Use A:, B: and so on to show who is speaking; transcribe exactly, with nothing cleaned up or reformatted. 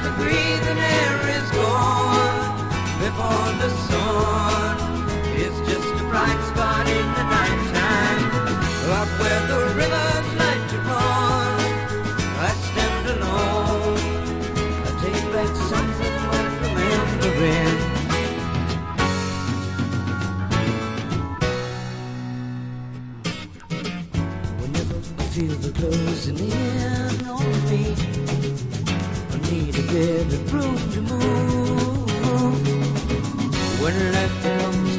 A: the breathing air is gone before the sun is just a bright spot in the night time. Up where the rivers like to run, I stand alone. I take back something worth remembering. Whenever I feel the closing in on me, I need a bit of room to move. When life becomes